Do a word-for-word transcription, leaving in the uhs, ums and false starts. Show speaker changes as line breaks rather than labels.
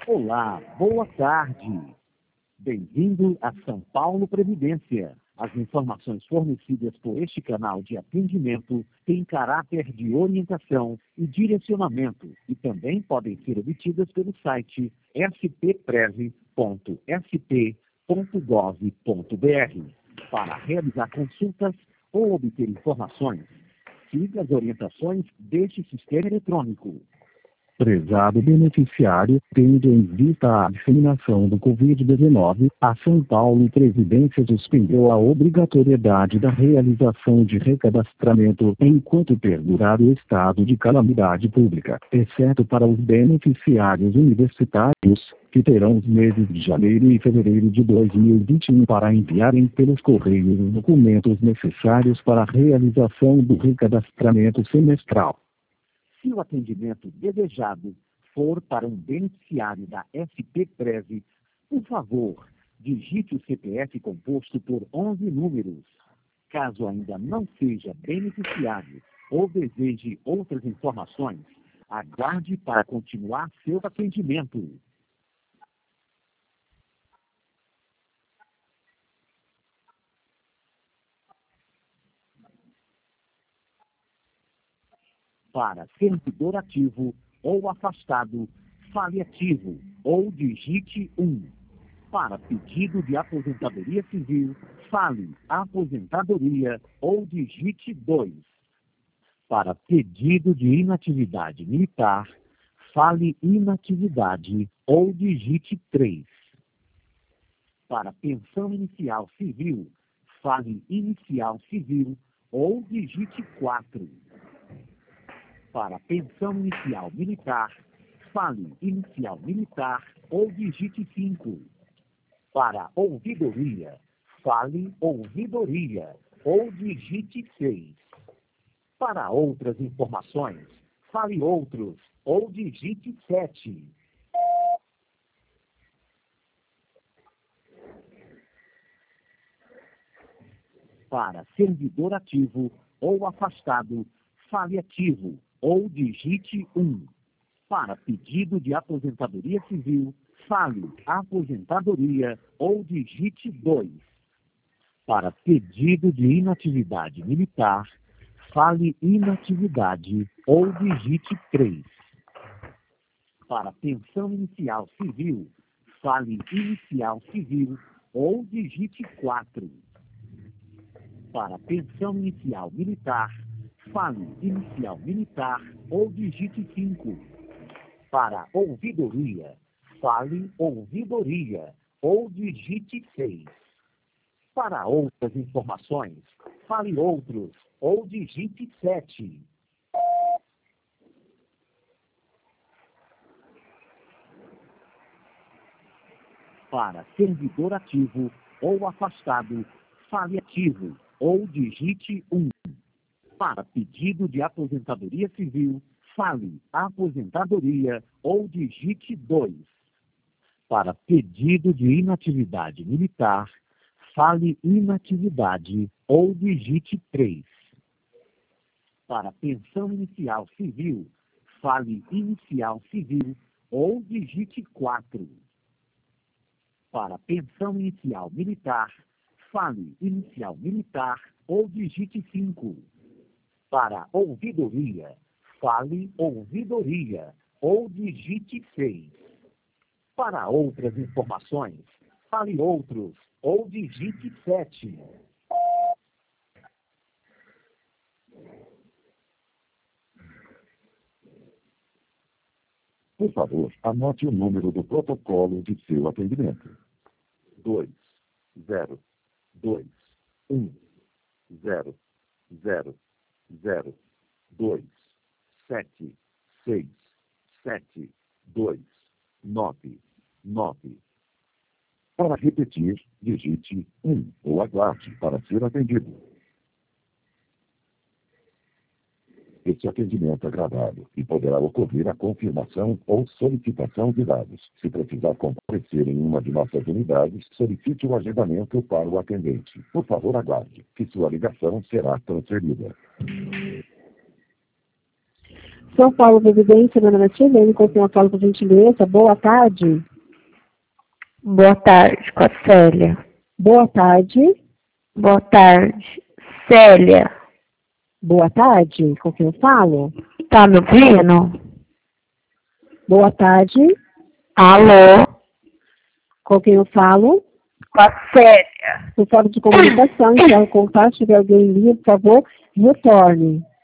Olá, boa tarde. Bem-vindo a São Paulo Previdência. As informações fornecidas por este canal de atendimento têm caráter de orientação e direcionamento e também podem ser obtidas pelo site s p prev ponto s p ponto gov ponto b r. Para realizar consultas ou obter informações, siga as orientações deste sistema eletrônico.
Prezado beneficiário, tendo em vista a disseminação do covid dezenove, a São Paulo Previdência suspendeu a obrigatoriedade da realização de recadastramento enquanto perdurar o estado de calamidade pública, exceto para os beneficiários universitários, que terão os meses de janeiro e fevereiro de dois mil e vinte e um para enviarem pelos correios os documentos necessários para a realização do recadastramento semestral.
Se o atendimento desejado for para um beneficiário da S P Prev, por favor, digite o C P F composto por onze números. Caso ainda não seja beneficiário ou deseje outras informações, aguarde para continuar seu atendimento. Para servidor ativo ou afastado, fale ativo ou digite um. Para pedido de aposentadoria civil, fale aposentadoria ou digite dois. Para pedido de inatividade militar, fale inatividade ou digite três. Para pensão inicial civil, fale inicial civil ou digite quatro. Para pensão inicial militar, fale inicial militar ou digite cinco. Para ouvidoria, fale ouvidoria ou digite seis. Para outras informações, fale outros ou digite sete. Para servidor ativo ou afastado, fale ativo ou digite um. Para pedido de aposentadoria civil, fale aposentadoria ou digite dois. Para pedido de inatividade militar, fale inatividade ou digite três. Para pensão inicial civil, fale inicial civil ou digite quatro. Para pensão inicial militar, fale inicial militar ou digite cinco. Para ouvidoria, fale ouvidoria ou digite seis. Para outras informações, fale outros ou digite sete. Para servidor ativo ou afastado, fale ativo ou digite um. Para pedido de aposentadoria civil, fale aposentadoria ou digite dois. Para pedido de inatividade militar, fale inatividade ou digite três. Para pensão inicial civil, fale inicial civil ou digite quatro. Para pensão inicial militar, fale inicial militar ou digite cinco. Para ouvidoria, fale ouvidoria ou digite seis. Para outras informações, fale outros ou digite sete.
Por favor, anote o número do protocolo de seu atendimento. dois, zero, dois, um, zero, zero, zero, dois, sete, seis, sete, dois, nove, nove. Para repetir, digite um ou aguarde para ser atendido. Este atendimento é gravado e poderá ocorrer a confirmação ou solicitação de dados. Se precisar comparecer em uma de nossas unidades, solicite o agendamento para o atendente. Por favor, aguarde, que sua ligação será transferida.
São Paulo Previdência, meu nome é Silene, com quem eu falo por gentileza. Boa tarde.
Boa tarde, com a Célia.
Boa tarde.
Boa tarde, Célia.
Boa tarde, com quem eu falo?
Tá me ouvindo?
Boa tarde.
Alô?
Com quem eu falo?
Com a Célia.
Por falta de comunicação, encerro o contato. Se tiver alguém em linha, por favor, retorne.